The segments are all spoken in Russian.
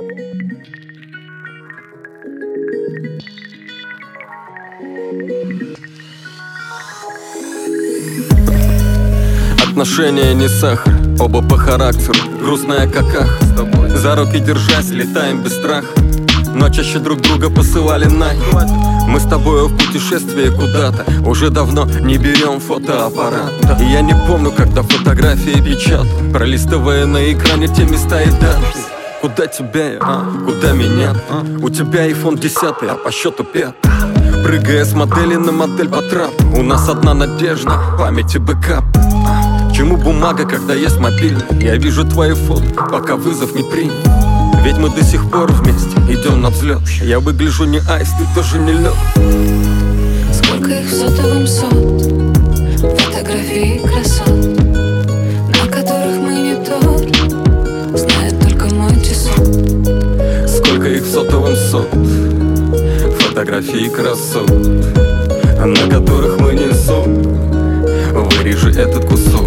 Отношения не сахар, оба по характеру, грустная какаха. За руки держась, летаем без страха, но чаще друг друга посылали нахер. Мы с тобою в путешествии куда-то, уже давно не берем фотоаппарат. И я не помню, когда фотографии печатал, пролистывая на экране те места и даты. Куда тебя я, куда меня? У тебя iPhone 10, а по счету 5. Прыгая с модели на модель по трапу, у нас одна надежда, памяти бэкап. Чему бумага, когда есть мобильный? Я вижу твои фото, пока вызов не принят. Ведь мы до сих пор вместе идем на взлет. Я выгляжу не айс, ты тоже не лед. Сколько их в сотовом сот, фотографии красот, на которых мы не тот, знает только мой часок. Сколько их в сотовом сот, фотографии красот, на которых мы не сон. Вырежи этот кусок.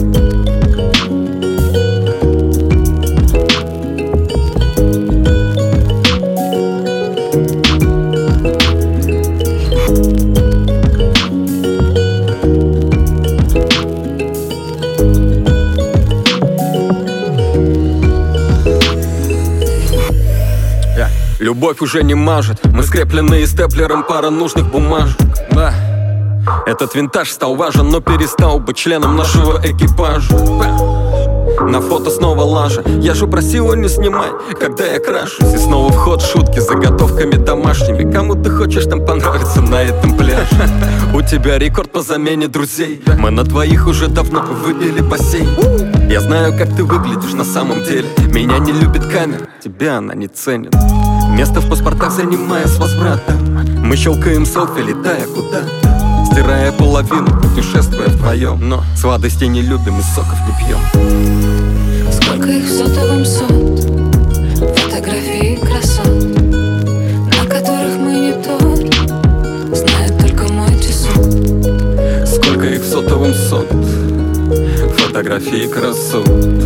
Любовь уже не мажет, мы скреплены степлером, пара нужных бумажек. Да. Этот винтаж стал важен, но перестал быть членом нашего экипажа. На фото снова лажа, я же просила не снимай, когда я крашусь. И снова в ход шутки с заготовками домашними. Кому ты хочешь там понравиться на этом пляже? У тебя рекорд по замене друзей, мы на двоих уже давно выбили бассейн. Я знаю, как ты выглядишь на самом деле. Меня не любит камера, тебя она не ценит. Место в паспортах занимая с возвратом. Мы щелкаем селфи, летая куда-то, стирая половину, путешествуя вдвоем. Но сладостей не любим и соков не пьем. Сколько их в сотовом сот, фотографии красот, на которых мы не тот, знает только мой часок. Сколько их в сотовом сот, фотографии красот,